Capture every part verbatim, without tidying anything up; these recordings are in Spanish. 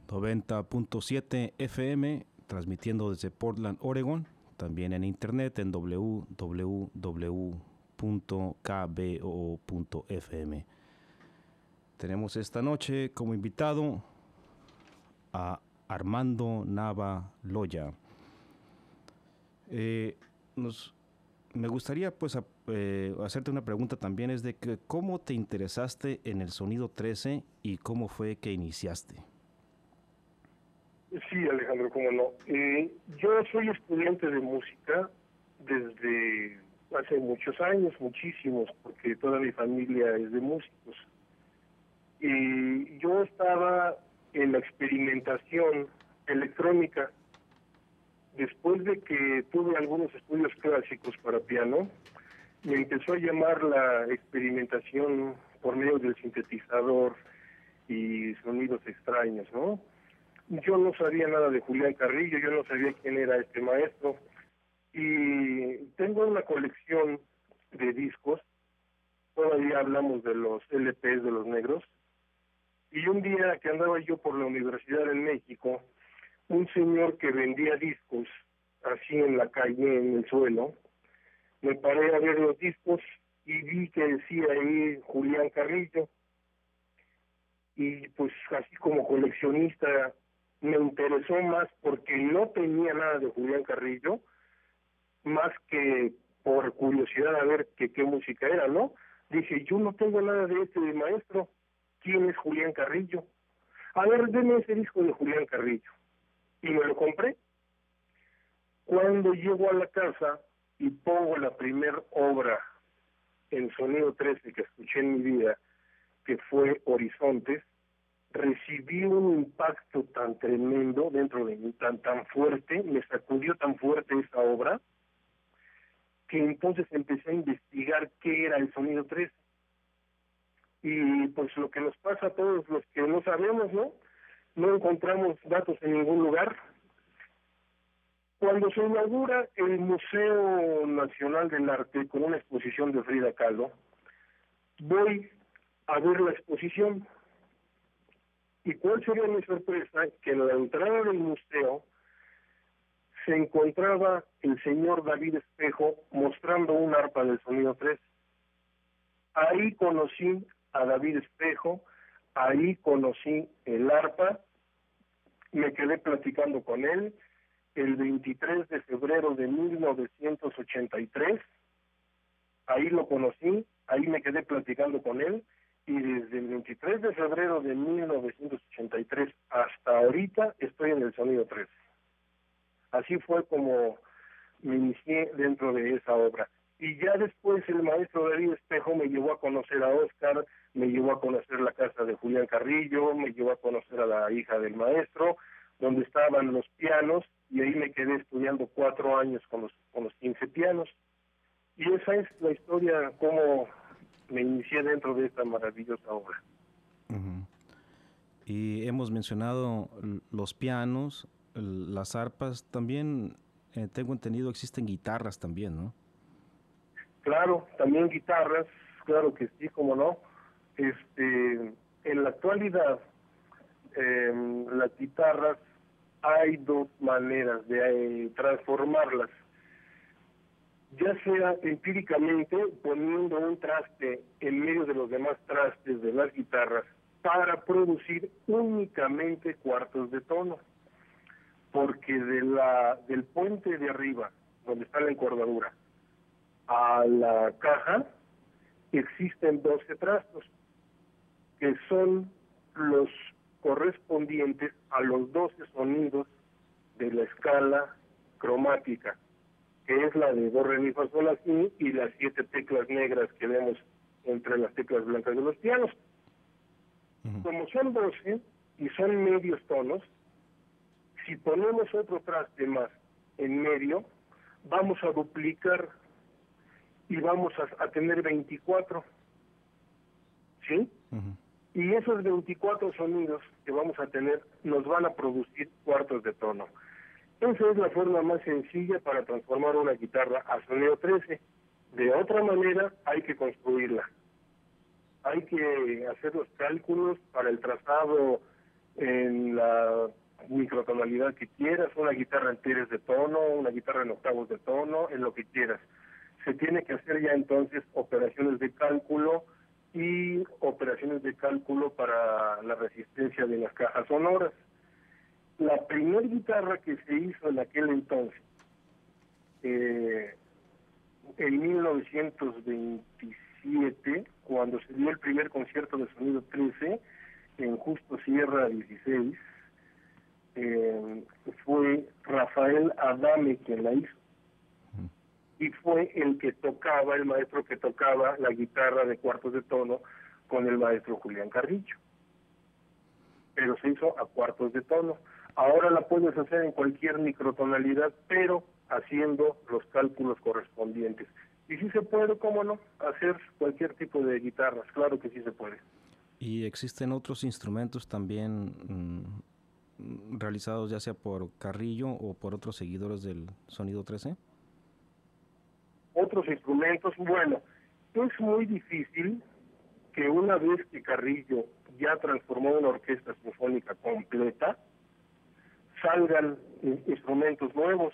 noventa punto siete F M, transmitiendo desde Portland, Oregon, también en internet en doble u doble u doble u punto k b o o punto f m. Tenemos esta noche como invitado a Armando Nava Loya. Eh, nos, me gustaría pues a, eh, hacerte una pregunta también, es de que cómo te interesaste en el sonido trece y cómo fue que iniciaste. Sí, Alejandro, cómo no. Eh, yo soy estudiante de música desde hace muchos años, muchísimos, porque toda mi familia es de músicos. Y yo estaba en la experimentación electrónica. Después de que tuve algunos estudios clásicos para piano, me empezó a llamar la experimentación por medio del sintetizador y sonidos extraños, ¿no? Yo no sabía nada de Julián Carrillo, yo no sabía quién era este maestro, y tengo una colección de discos, todavía hablamos de los L Pes de los negros, y un día que andaba yo por la universidad en México, un señor que vendía discos así en la calle, en el suelo, me paré a ver los discos y vi que decía ahí Julián Carrillo, y pues así como coleccionista me interesó más porque no tenía nada de Julián Carrillo, más que por curiosidad a ver que, qué música era, ¿no? Dije, yo no tengo nada de este maestro, ¿quién es Julián Carrillo? A ver, deme ese disco de Julián Carrillo. Y me lo compré. Cuando llego a la casa y pongo la primer obra en sonido trece que escuché en mi vida, que fue Horizontes, recibí un impacto tan tremendo dentro de mí, tan tan fuerte, me sacudió tan fuerte esa obra, que entonces empecé a investigar qué era el sonido trece. Y pues lo que nos pasa a todos los que no sabemos, ¿no? No encontramos datos en ningún lugar. Cuando se inaugura el Museo Nacional del Arte con una exposición de Frida Kahlo, voy a ver la exposición. ¿Y cuál sería mi sorpresa? Que en la entrada del museo se encontraba el señor David Espejo mostrando un arpa del sonido tres. Ahí conocí a David Espejo, ahí conocí el arpa, me quedé platicando con él el veintitrés de febrero de mil novecientos ochenta y tres, ahí lo conocí, ahí me quedé platicando con él, y desde el veintitrés de febrero de mil novecientos ochenta y tres hasta ahorita estoy en el sonido trece. Así fue como me inicié dentro de esa obra. Y ya después el maestro David Espejo me llevó a conocer a Oscar, me llevó a conocer la casa de Julián Carrillo, me llevó a conocer a la hija del maestro, donde estaban los pianos, y ahí me quedé estudiando cuatro años con los, con los quince pianos. Y esa es la historia, cómo me inicié dentro de esta maravillosa obra. Uh-huh. Y hemos mencionado los pianos, las arpas, también eh, tengo entendido existen guitarras también, ¿no? Claro, también guitarras, claro que sí, cómo no. Este, en la actualidad, eh, las guitarras hay dos maneras de eh, transformarlas, ya sea empíricamente poniendo un traste en medio de los demás trastes de las guitarras para producir únicamente cuartos de tono, porque de la del puente de arriba, donde está la encordadura, a la caja existen doce trastos, que son los correspondientes a los doce sonidos de la escala cromática, que es la de do, re, mi, fa, sol, la, si, y las siete teclas negras que vemos entre las teclas blancas de los pianos. Uh-huh. Como son doce y son medios tonos, si ponemos otro traste más en medio, vamos a duplicar y vamos a, a tener veinticuatro, ¿sí? Uh-huh. Y esos veinticuatro sonidos que vamos a tener nos van a producir cuartos de tono. Esa es la forma más sencilla para transformar una guitarra a sonido trece. De otra manera, hay que construirla. Hay que hacer los cálculos para el trazado en la microtonalidad que quieras, una guitarra en tires de tono, una guitarra en octavos de tono, en lo que quieras. Se tiene que hacer ya entonces operaciones de cálculo y operaciones de cálculo para la resistencia de las cajas sonoras. La primera guitarra que se hizo en aquel entonces, eh, en mil novecientos veintisiete, cuando se dio el primer concierto de Sonido trece, en Justo Sierra dieciséis, eh, fue Rafael Adame quien la hizo. Y fue el que tocaba, el maestro que tocaba la guitarra de cuartos de tono con el maestro Julián Carrillo. Pero se hizo a cuartos de tono. Ahora la puedes hacer en cualquier microtonalidad, pero haciendo los cálculos correspondientes. Y sí se puede, cómo no, hacer cualquier tipo de guitarras, claro que sí se puede. ¿Y existen otros instrumentos también mmm, realizados ya sea por Carrillo o por otros seguidores del Sonido trece? Otros instrumentos, bueno, es muy difícil que una vez que Carrillo ya transformó una orquesta sinfónica completa, salgan eh, instrumentos nuevos.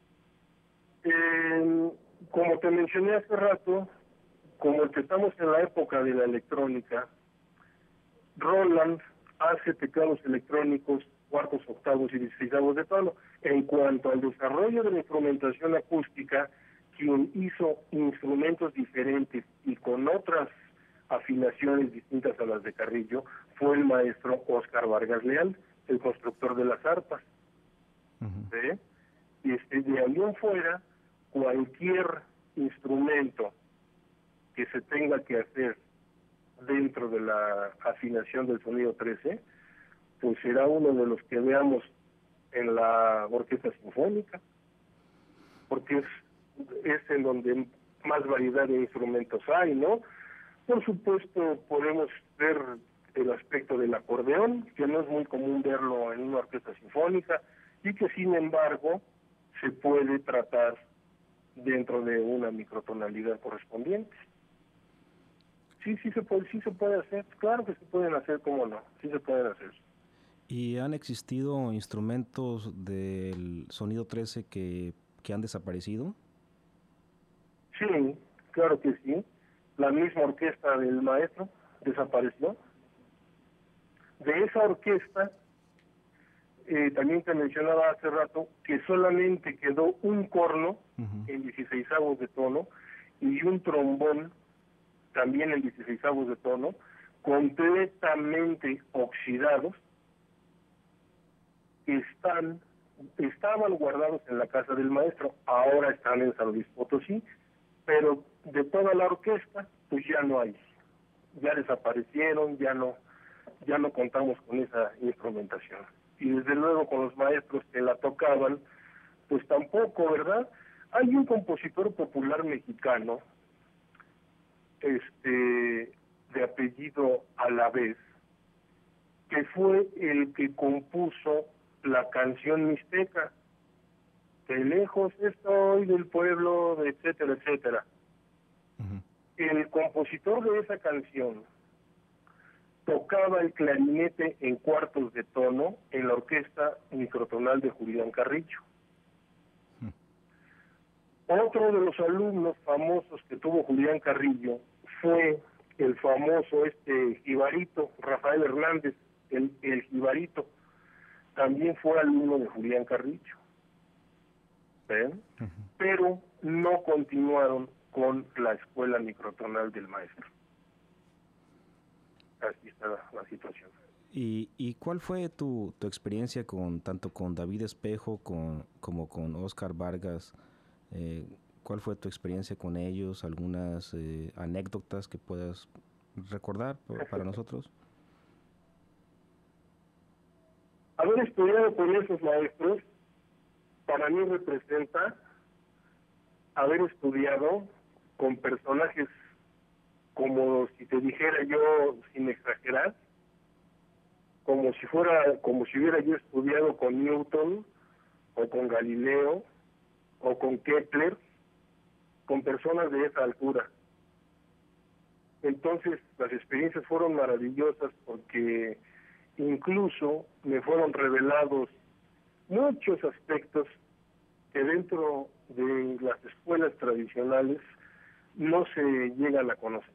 Eh, como te mencioné hace rato, como que estamos en la época de la electrónica, Roland hace teclados electrónicos, cuartos, octavos y dieciséisavos de tono. En cuanto al desarrollo de la instrumentación acústica, quien hizo instrumentos diferentes y con otras afinaciones distintas a las de Carrillo fue el maestro Óscar Vargas Leal, el constructor de las arpas. Uh-huh. ¿Sí? Y este, de ahí en fuera, cualquier instrumento que se tenga que hacer dentro de la afinación del Sonido trece, pues será uno de los que veamos en la orquesta sinfónica, porque es, es en donde más variedad de instrumentos hay, ¿no? Por supuesto, podemos ver el aspecto del acordeón, que no es muy común verlo en una orquesta sinfónica, y que sin embargo se puede tratar dentro de una microtonalidad correspondiente. Sí, sí se puede, sí se puede hacer, claro que se pueden hacer, cómo no, sí se pueden hacer. ¿Y han existido instrumentos del Sonido trece que, que han desaparecido? Sí, claro que sí. La misma orquesta del maestro desapareció. De esa orquesta, eh, también te mencionaba hace rato, que solamente quedó un corno uh-huh. en dieciséisavos de tono y un trombón también en dieciséisavos de tono, completamente oxidados, están, estaban guardados en la casa del maestro, ahora están en San Luis Potosí, pero de toda la orquesta, pues ya no hay, ya desaparecieron, ya no, ya no contamos con esa instrumentación. Y desde luego con los maestros que la tocaban, pues tampoco, ¿verdad? Hay un compositor popular mexicano, este, de apellido Alavés, que fue el que compuso la canción mixteca, de lejos estoy del pueblo, etcétera, etcétera. Uh-huh. El compositor de esa canción tocaba el clarinete en cuartos de tono en la orquesta microtonal de Julián Carrillo. Uh-huh. Otro de los alumnos famosos que tuvo Julián Carrillo fue el famoso este jibarito, Rafael Hernández, el, el jibarito, también fue alumno de Julián Carrillo. ¿Ven? Uh-huh. Pero no continuaron con la escuela microtonal del maestro. Así está la, la situación. ¿Y, ¿Y cuál fue tu, tu experiencia con tanto con David Espejo con, como con Óscar Vargas? Eh, ¿Cuál fue tu experiencia con ellos? ¿Algunas eh, anécdotas que puedas recordar para nosotros? Haber estudiado con esos maestros para mí representa haber estudiado con personajes como si te dijera yo, sin exagerar, como si fuera, como si hubiera yo estudiado con Newton, o con Galileo, o con Kepler, con personas de esa altura. Entonces, las experiencias fueron maravillosas porque incluso me fueron revelados muchos aspectos que dentro de las escuelas tradicionales no se llegan a conocer.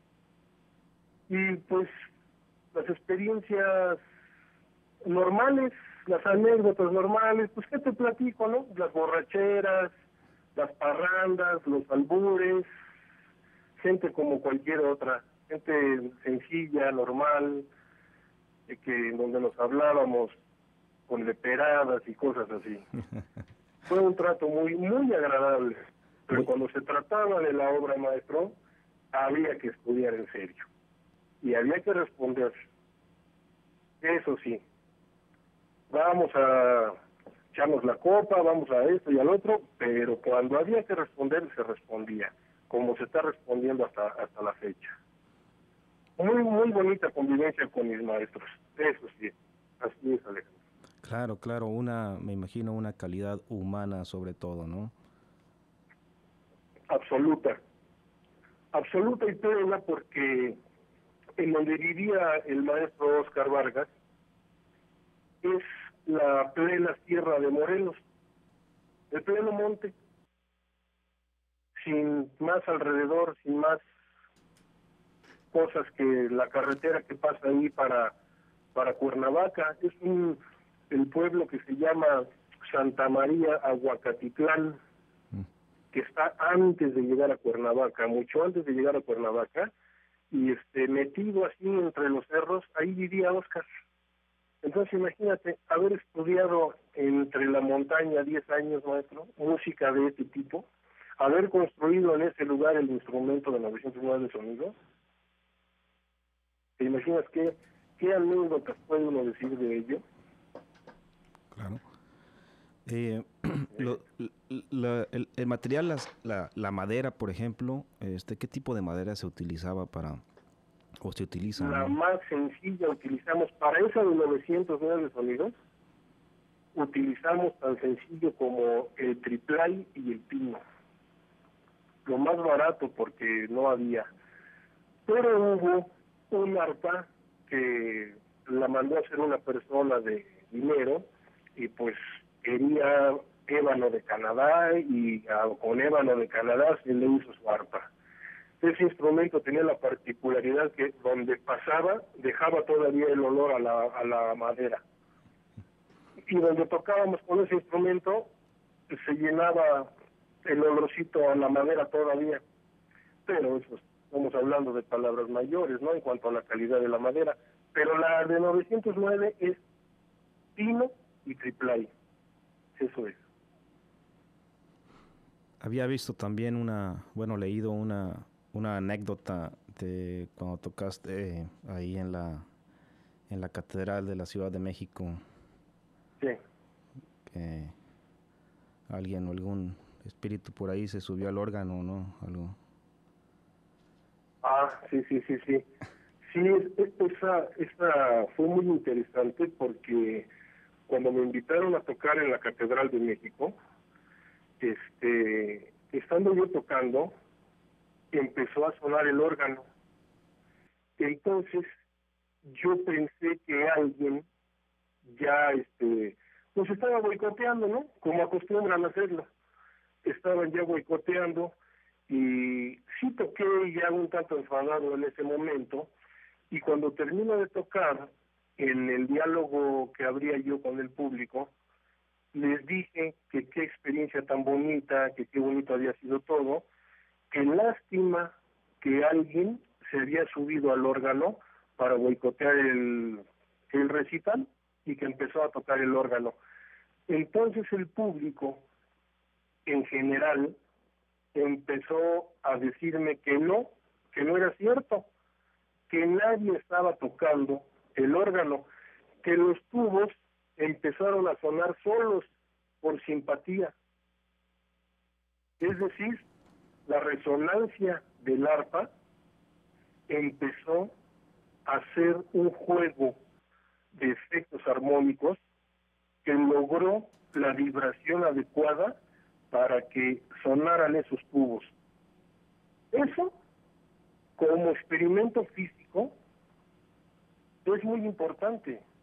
Y pues las experiencias normales, las anécdotas normales, pues ¿qué te platico, no? Las borracheras, las parrandas, los albures, gente como cualquier otra, gente sencilla, normal, eh, que donde nos hablábamos con leperadas y cosas así. Fue un trato muy muy agradable, pero cuando se trataba de la obra, maestro, había que estudiar en serio y había que responder. Eso sí, vamos a echarnos la copa, vamos a esto y al otro, pero cuando había que responder, se respondía, como se está respondiendo hasta hasta la fecha. Muy, muy bonita convivencia con mis maestros, eso sí, así es, Alejandro. Claro, claro, una, me imagino una calidad humana sobre todo, ¿no? Absoluta, absoluta y plena, porque en donde vivía el maestro Óscar Vargas es la plena sierra de Morelos, el pleno monte, sin más alrededor, sin más cosas que la carretera que pasa ahí para, para Cuernavaca. Es un, el pueblo que se llama Santa María Aguacatitlán, que está antes de llegar a Cuernavaca, mucho antes de llegar a Cuernavaca, y este metido así entre los cerros, ahí vivía Óscar. Entonces imagínate, haber estudiado entre la montaña diez años, maestro, música de este tipo, haber construido en ese lugar el instrumento de novecientos nueve de sonido. ¿Te imaginas qué, qué anécdotas puede uno decir de ello? Claro. Eh, lo, la, el, el material, las, la, la madera, por ejemplo, este, ¿qué tipo de madera se utilizaba para, o se utiliza? La ¿no? más sencilla utilizamos, para esa de novecientos nueve de sonido, utilizamos tan sencillo como el triplay y el pino. Lo más barato porque no había. Pero hubo un arpa que la mandó a hacer una persona de dinero y pues quería ébano de Canadá y a, con ébano de Canadá se le hizo su arpa. Ese instrumento tenía la particularidad que donde pasaba dejaba todavía el olor a la, a la madera. Y donde tocábamos con ese instrumento se llenaba el olorcito a la madera todavía. Pero eso, estamos hablando de palabras mayores, ¿no? En cuanto a la calidad de la madera. Pero la de novecientos nueve es pino y triplay. Eso es. Había visto también una, bueno, leído una, una anécdota de cuando tocaste eh, ahí en la, en la Catedral de la Ciudad de México. Sí. Que alguien o algún espíritu por ahí se subió al órgano, ¿no? Algo. Ah, sí, sí, sí, sí. Sí, esa, esa fue muy interesante porque cuando me invitaron a tocar en la Catedral de México, este, estando yo tocando, empezó a sonar el órgano. Entonces, yo pensé que alguien ya, este, pues estaba boicoteando, ¿no? Como acostumbran a hacerlo. Estaban ya boicoteando y sí toqué ya un tanto enfadado en ese momento, y cuando termino de tocar, en el diálogo que abría yo con el público, les dije que qué experiencia tan bonita, que qué bonito había sido todo, que lástima que alguien se había subido al órgano para boicotear el, el recital y que empezó a tocar el órgano. Entonces el público, en general, empezó a decirme que no, que no era cierto, que nadie estaba tocando el órgano, que los tubos empezaron a sonar solos por simpatía. Es decir, la resonancia del arpa empezó a hacer un juego de efectos armónicos que logró la vibración adecuada para que sonaran esos tubos. Eso, como experimento físico, es muy importante.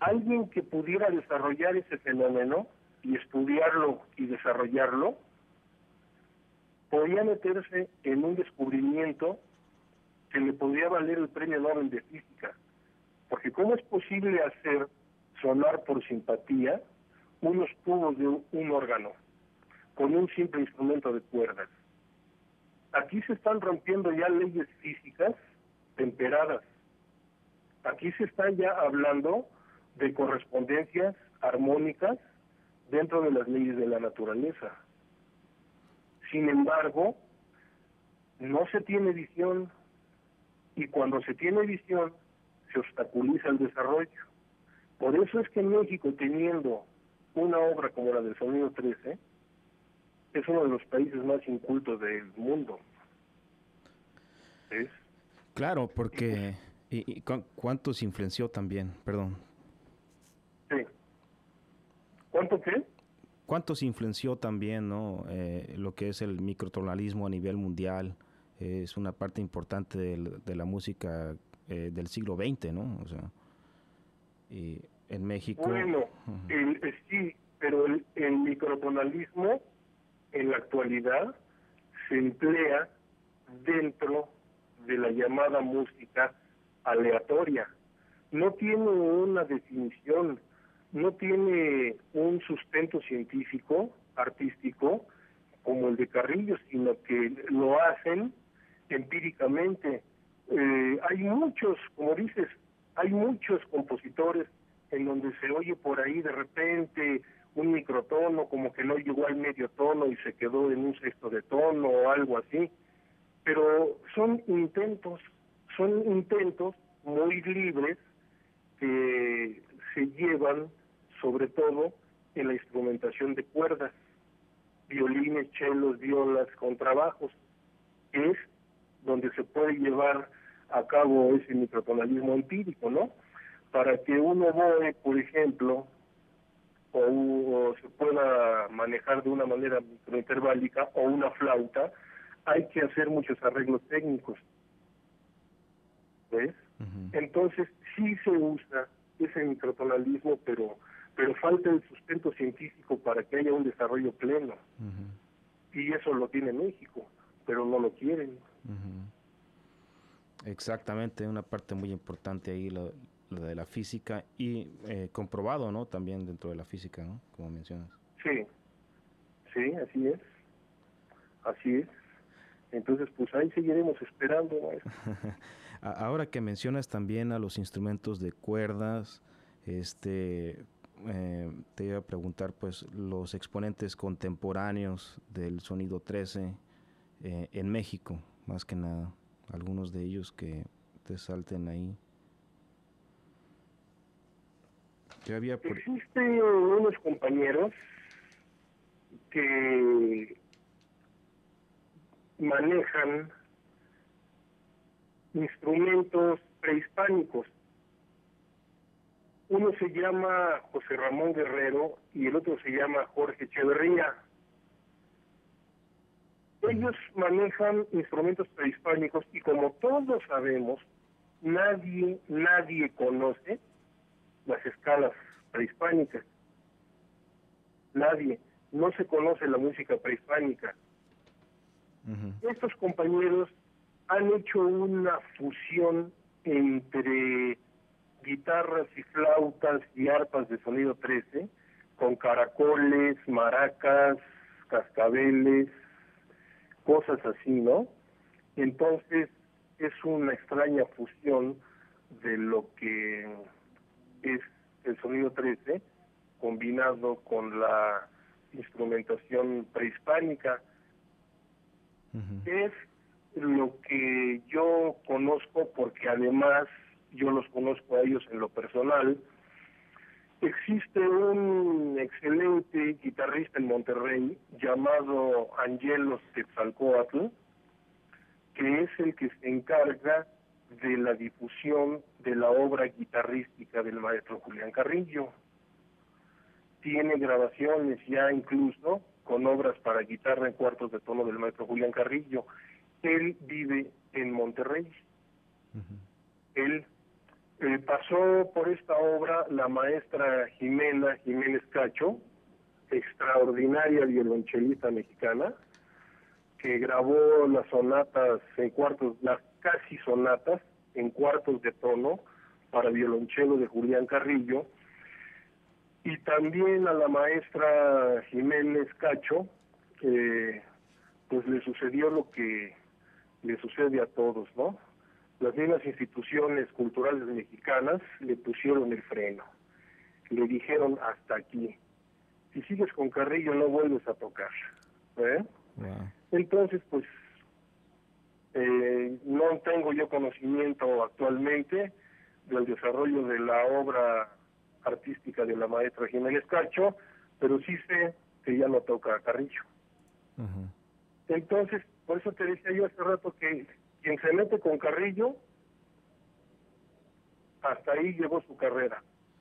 Alguien que pudiera desarrollar ese fenómeno y estudiarlo y desarrollarlo, podría meterse en un descubrimiento que le podría valer el premio Nobel de Física. Porque ¿cómo es posible hacer sonar por simpatía unos tubos de un órgano con un simple instrumento de cuerdas? Aquí se están rompiendo ya leyes físicas temperadas. Aquí se está ya hablando de correspondencias armónicas dentro de las leyes de la naturaleza. Sin embargo, no se tiene visión, y cuando se tiene visión, se obstaculiza el desarrollo. Por eso es que México, teniendo una obra como la del Sonido trece, es uno de los países más incultos del mundo. ¿Ves? Claro, porque... ¿Y, y cu- cuántos influenció también? Perdón. Sí. ¿Cuánto qué? ¿Cuántos influenció también, no? Eh, lo que es el microtonalismo a nivel mundial? Eh, es una parte importante del- de la música eh, del siglo veinte, ¿no? O sea, y en México... Bueno, Ujú. el, el- sí, pero el, el microtonalismo en la actualidad se emplea dentro de la llamada música aleatoria. No tiene una definición, no tiene un sustento científico, artístico, como el de Carrillo, sino que lo hacen empíricamente. Eh, hay muchos, como dices, hay muchos compositores en donde se oye por ahí de repente un microtono, como que no llegó al medio tono y se quedó en un sexto de tono o algo así. Pero son intentos, son intentos muy libres que se llevan sobre todo en la instrumentación de cuerdas, violines, chelos, violas, contrabajos, que es donde se puede llevar a cabo ese microtonalismo empírico, ¿no? Para que un oboe, por ejemplo, o, o se pueda manejar de una manera microinterválica, o una flauta, hay que hacer muchos arreglos técnicos, ¿ves? Ujú. Entonces sí se usa ese microtonalismo, pero pero falta el sustento científico para que haya un desarrollo pleno. Ujú. Y eso lo tiene México, pero no lo quieren. Ujú. Exactamente, una parte muy importante ahí, la, la de la física, y eh, comprobado, ¿no? También dentro de la física, ¿no? Como mencionas. Sí, sí, así es, así es. Entonces, pues ahí seguiremos esperando, maestro. A- Ahora que mencionas también a los instrumentos de cuerdas, este, eh, te iba a preguntar, pues, los exponentes contemporáneos del sonido trece eh, en México, más que nada, algunos de ellos que te salten ahí. Yo había por... Existen unos compañeros que manejan instrumentos prehispánicos. Uno se llama José Ramón Guerrero y el otro se llama Jorge Echeverría. Ellos manejan instrumentos prehispánicos y, como todos sabemos, nadie, nadie conoce las escalas prehispánicas. Nadie. No se conoce la música prehispánica. Ujú. Estos compañeros han hecho una fusión entre guitarras y flautas y arpas de sonido trece, con caracoles, maracas, cascabeles, cosas así, ¿no? Entonces es una extraña fusión de lo que es el sonido trece combinado con la instrumentación prehispánica. Ujú. Es lo que yo conozco, porque además yo los conozco a ellos en lo personal. Existe un excelente guitarrista en Monterrey llamado Angelos Quetzalcóatl, que es el que se encarga de la difusión de la obra guitarrística del maestro Julián Carrillo. Tiene grabaciones ya incluso con obras para guitarra en cuartos de tono del maestro Julián Carrillo. Él vive en Monterrey. Ujú. Él Eh, pasó por esta obra la maestra Jimena Jiménez Cacho, extraordinaria violonchelista mexicana, que grabó las sonatas en cuartos, las casi sonatas en cuartos de tono para violonchelo de Julián Carrillo, y también a la maestra Jiménez Cacho, eh, pues le sucedió lo que le sucede a todos, ¿no? Las mismas instituciones culturales mexicanas le pusieron el freno, le dijeron hasta aquí, si sigues con Carrillo no vuelves a tocar, ¿eh? Wow. Entonces, pues, eh, no tengo yo conocimiento actualmente del desarrollo de la obra artística de la maestra Jiménez Cacho, pero sí sé que ya no toca a Carrillo. Uh-huh. Entonces, por eso te decía yo hace rato que quien se mete con Carrillo, hasta ahí llegó su carrera.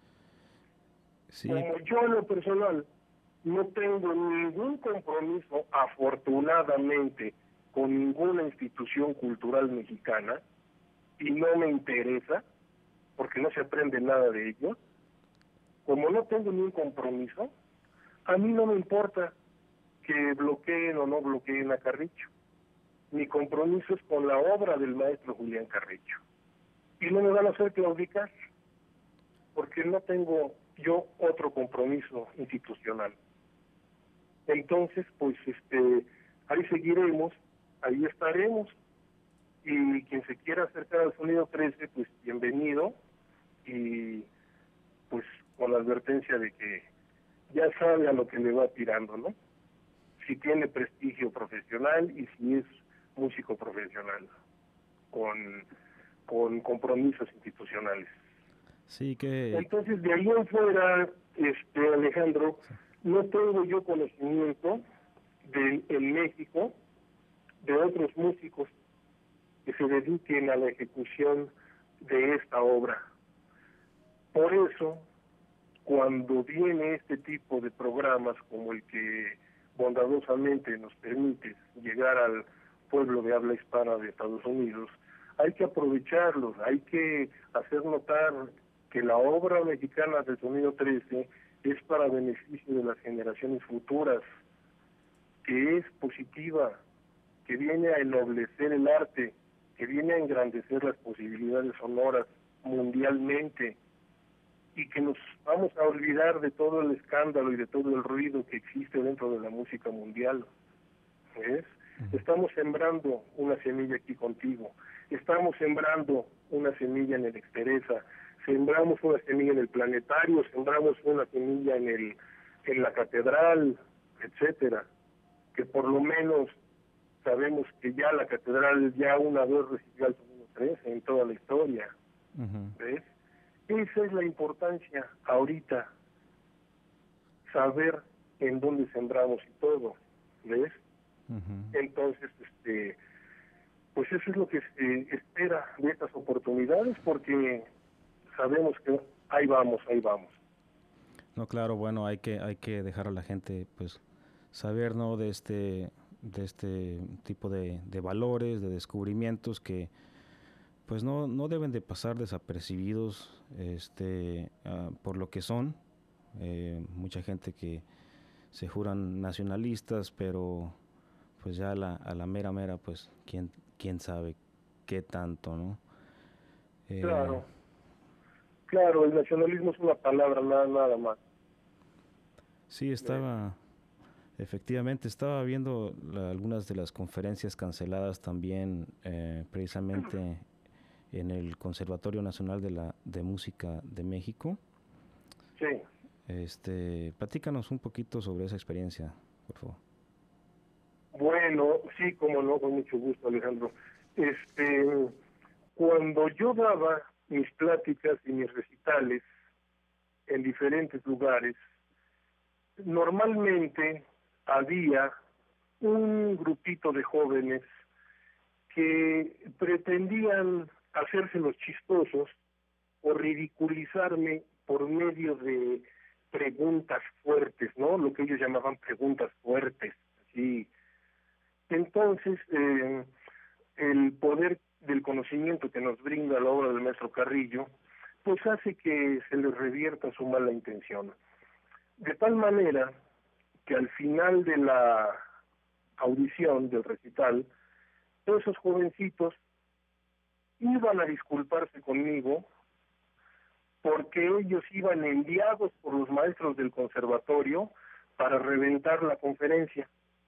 Sí. Como yo en lo personal no tengo ningún compromiso, afortunadamente, con ninguna institución cultural mexicana, y no me interesa, porque no se aprende nada de ello, como no tengo ningún compromiso, a mí no me importa que bloqueen o no bloqueen a Carrillo. Mi compromiso es con la obra del maestro Julián Carrillo. Y no me van a hacer claudicar, porque no tengo yo otro compromiso institucional. Entonces, pues, este, ahí seguiremos, ahí estaremos, y quien se quiera acercar al Sonido trece, pues, bienvenido, y pues, con la advertencia de que ya sabe a lo que le va tirando, ¿no? Si tiene prestigio profesional y si es músico profesional, con, con compromisos institucionales. Sí, que... Entonces, de ahí en fuera, este, Alejandro, Sí. no tengo yo conocimiento de, en México de otros músicos que se dediquen a la ejecución de esta obra. Por eso, cuando viene este tipo de programas como el que bondadosamente nos permite llegar al pueblo de habla hispana de Estados Unidos, hay que aprovecharlos, hay que hacer notar que la obra mexicana del Sonido trece es para beneficio de las generaciones futuras, que es positiva, que viene a ennoblecer el arte, que viene a engrandecer las posibilidades sonoras mundialmente, y que nos vamos a olvidar de todo el escándalo y de todo el ruido que existe dentro de la música mundial. ¿Ves? Uh-huh. Estamos sembrando una semilla aquí contigo, estamos sembrando una semilla en el Exteresa, sembramos una semilla en el Planetario, sembramos una semilla en el en la Catedral, etcétera, que por lo menos sabemos que ya la Catedral ya una vez recibió al Sonido trece en toda la historia. Uh-huh. ¿Ves? Esa es la importancia ahorita, saber en dónde sembramos y todo, ¿ves? Uh-huh. Entonces, este, pues eso es lo que se espera de estas oportunidades, porque sabemos que ahí vamos, ahí vamos. No, claro, bueno, hay que hay que dejar a la gente, pues, saber, ¿no?, de este de este tipo de, de valores, de descubrimientos que pues no, no deben de pasar desapercibidos, este, uh, por lo que son. Eh, mucha gente que se juran nacionalistas, pero pues ya a la, a la mera mera, pues quién, quién sabe qué tanto, ¿no? Eh, claro, claro, el nacionalismo es una palabra, nada, nada más. Sí, estaba, eh. efectivamente, estaba viendo la, algunas de las conferencias canceladas también, eh, precisamente en el Conservatorio Nacional de la de Música de México. Sí. Este, platícanos un poquito sobre esa experiencia, por favor. Bueno, sí, como no, con mucho gusto, Alejandro. Este, cuando yo daba mis pláticas y mis recitales en diferentes lugares, normalmente había un grupito de jóvenes que pretendían hacerse los chistosos o ridiculizarme por medio de preguntas fuertes, ¿no? Lo que ellos llamaban preguntas fuertes, así. Entonces, eh, el poder del conocimiento que nos brinda la obra del maestro Carrillo pues hace que se les revierta su mala intención. De tal manera que al final de la audición, del recital, esos jovencitos iban a disculparse conmigo porque ellos iban enviados por los maestros del conservatorio para reventar la conferencia,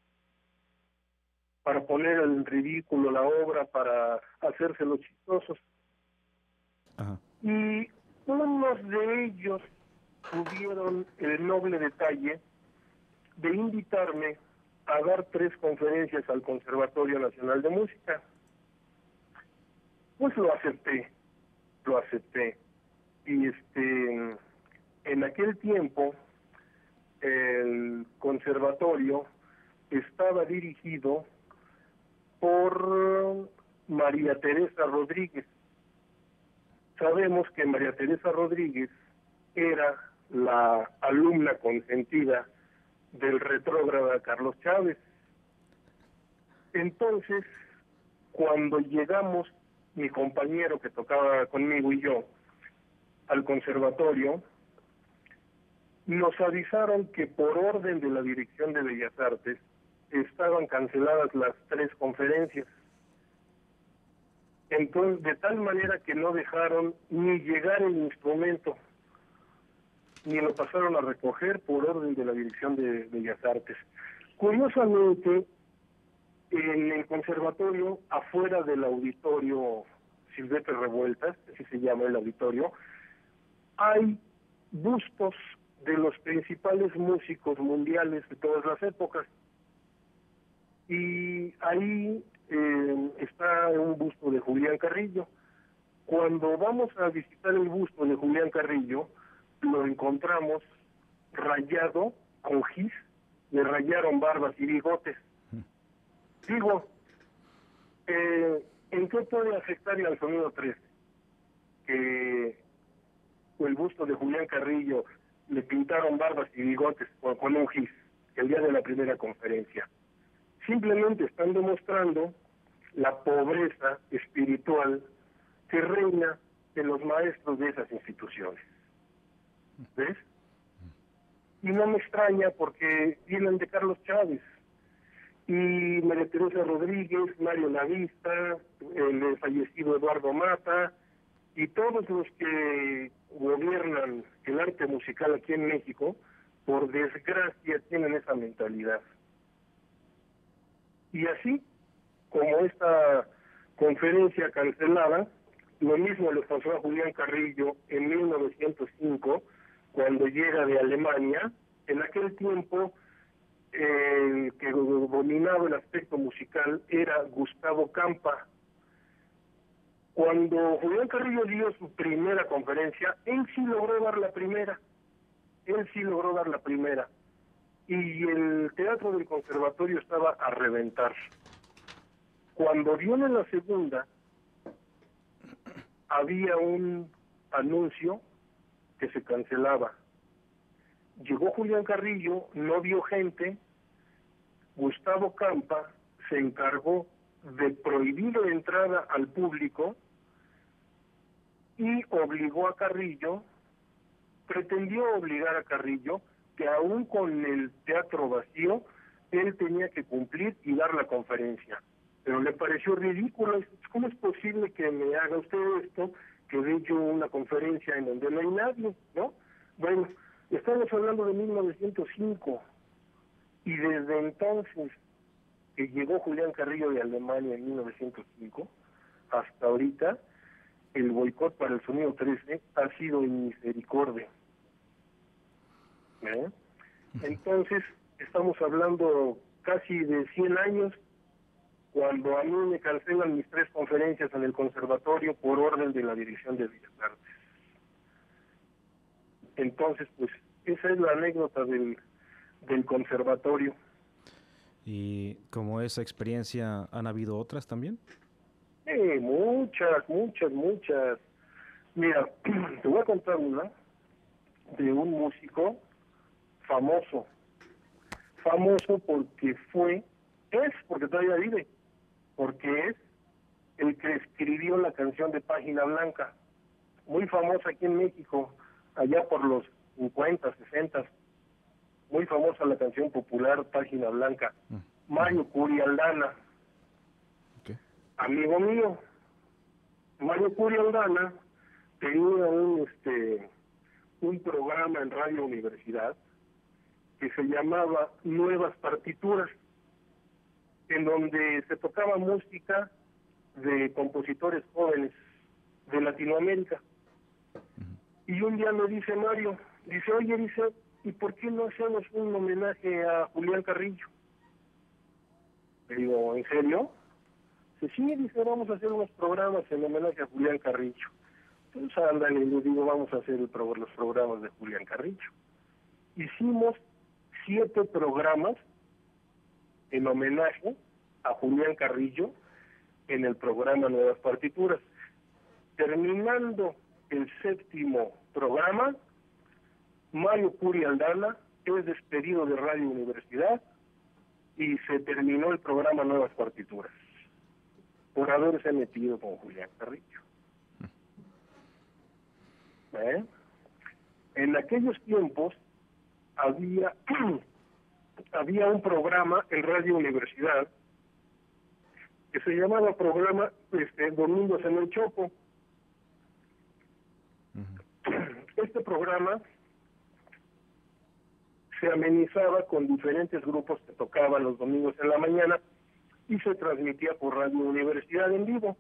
para poner en ridículo la obra, para hacerse los chistosos. Ajá. Y unos de ellos tuvieron el noble detalle de invitarme a dar tres conferencias al Conservatorio Nacional de Música. Pues lo acepté, lo acepté. Y este, en aquel tiempo, el conservatorio estaba dirigido por María Teresa Rodríguez. Sabemos que María Teresa Rodríguez era la alumna consentida del retrógrada Carlos Chávez. Entonces, cuando llegamos, mi compañero que tocaba conmigo y yo, al conservatorio, nos avisaron que por orden de la Dirección de Bellas Artes estaban canceladas las tres conferencias. Entonces, de tal manera que no dejaron ni llegar el instrumento, ni lo pasaron a recoger por orden de la Dirección de Bellas Artes. Curiosamente, en el conservatorio, afuera del auditorio Silvestre Revueltas, así se llama el auditorio, hay bustos de los principales músicos mundiales de todas las épocas. Y ahí eh, está un busto de Julián Carrillo. Cuando vamos a visitar el busto de Julián Carrillo, lo encontramos rayado con gis, le rayaron barbas y bigotes. Digo, eh, ¿en qué puede afectarle al sonido trece? Que el busto de Julián Carrillo le pintaron barbas y bigotes con, con un gis el día de la primera conferencia. Simplemente están demostrando la pobreza espiritual que reina en los maestros de esas instituciones. ¿Ves? Y no me extraña porque vienen de Carlos Chávez y María Teresa Rodríguez, Mario Lavista, el fallecido Eduardo Mata y todos los que gobiernan el arte musical aquí en México, por desgracia tienen esa mentalidad. Y así, como esta conferencia cancelada, lo mismo le pasó a Julián Carrillo en mil novecientos cinco, cuando llega de Alemania. En aquel tiempo, el que dominaba el aspecto musical era Gustavo Campa. Cuando Julián Carrillo dio su primera conferencia, él sí logró dar la primera. Él sí logró dar la primera. Y el teatro del conservatorio estaba a reventar. Cuando viene la segunda, había un anuncio que se cancelaba. Llegó Julián Carrillo, no vio gente, Gustavo Campa se encargó de prohibir la entrada al público y obligó a Carrillo, pretendió obligar a Carrillo que aún con el teatro vacío, él tenía que cumplir y dar la conferencia. Pero le pareció ridículo. ¿Cómo es posible que me haga usted esto, que dé yo una conferencia en donde no hay nadie, no? Bueno, estamos hablando de mil novecientos cinco, y desde entonces que llegó Julián Carrillo de Alemania en mil novecientos cinco, hasta ahorita, el boicot para el sonido trece ha sido inmisericordia. ¿Eh? Entonces, estamos hablando casi de cien años, cuando a mí me cancelan mis tres conferencias en el conservatorio por orden de la Dirección de Bellas Artes. Entonces, pues, esa es la anécdota del, del conservatorio. ¿Y como esa experiencia han habido otras también? Sí, muchas, muchas, muchas. Mira, te voy a contar una de un músico famoso. Famoso porque fue, es, porque todavía vive, porque es el que escribió la canción de Página Blanca. muy famosa aquí en México, allá por los cincuenta, sesenta, muy famosa la canción popular Página Blanca, Mario Curi Aldana, okay. amigo mío. Mario Curi Aldana tenía un, este, un programa en Radio Universidad que se llamaba Nuevas Partituras, en donde se tocaba música de compositores jóvenes de Latinoamérica. Uh-huh. Y un día me dice Mario, dice, oye, dice, ¿y por qué no hacemos un homenaje a Julián Carrillo? Le digo, ¿en serio? Dice, sí, dice, vamos a hacer unos programas en homenaje a Julián Carrillo. Entonces, ándale, le digo, vamos a hacer el pro- los programas de Julián Carrillo. Hicimos siete programas en homenaje a Julián Carrillo en el programa Nuevas Partituras. Terminando el séptimo programa, Mario Curi Aldana es despedido de Radio Universidad y se terminó el programa Nuevas Partituras por haberse metido con Julián Carrillo. ¿Eh? En aquellos tiempos había había un programa en Radio Universidad que se llamaba programa este, Domingos en el Chopo. Uh-huh. Este programa se amenizaba con diferentes grupos que tocaban los domingos en la mañana y se transmitía por Radio Universidad en vivo.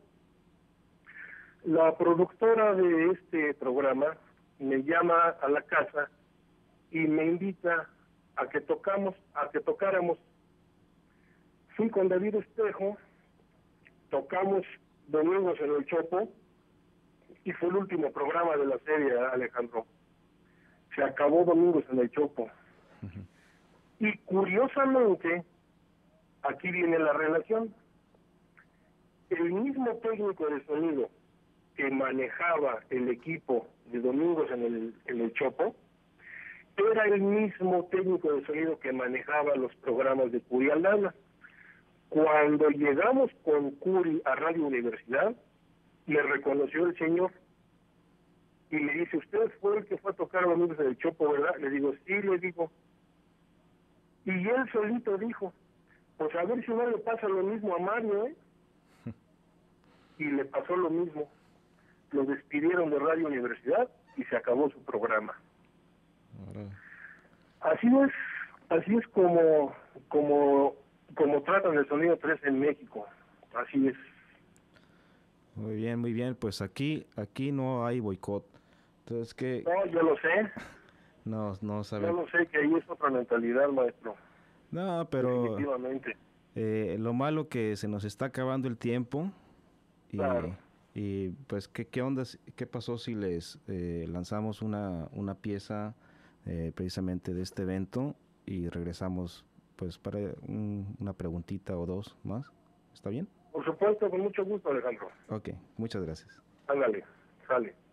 La productora de este programa me llama a la casa y me invita a que tocamos, a que tocáramos. Fui con David Espejo, tocamos Domingos en el Chopo y fue el último programa de la serie, Alejandro. Se acabó Domingos en el Chopo. Uh-huh. Y curiosamente, aquí viene la relación. El mismo técnico de sonido que manejaba el equipo de Domingos en el, en el Chopo era el mismo técnico de sonido que manejaba los programas de Curi Aldana. Cuando llegamos con Curi a Radio Universidad, me reconoció el señor y me dice, usted fue el que fue a tocar Domingos en el Chopo, ¿verdad? Le digo, sí, le digo. Y él solito dijo, pues a ver si no le pasa lo mismo a Mario, ¿eh? Y le pasó lo mismo. Lo despidieron de Radio Universidad y se acabó su programa. Uh-huh. Así es, así es como, como, como tratan el sonido tres en México. Así es. Muy bien, muy bien. Pues aquí, aquí no hay boicot. Entonces, ¿qué? No, yo lo sé. No, no sabemos. Yo lo sé que ahí es otra mentalidad, maestro. No, pero definitivamente. Eh, lo malo que se nos está acabando el tiempo. Y, claro. Y pues, ¿qué, qué onda? ¿Qué pasó si les eh, lanzamos una, una pieza eh, precisamente de este evento y regresamos pues para un, una preguntita o dos más? ¿Está bien? Por supuesto, con mucho gusto, Alejandro. Ok, muchas gracias. Ándale, sale.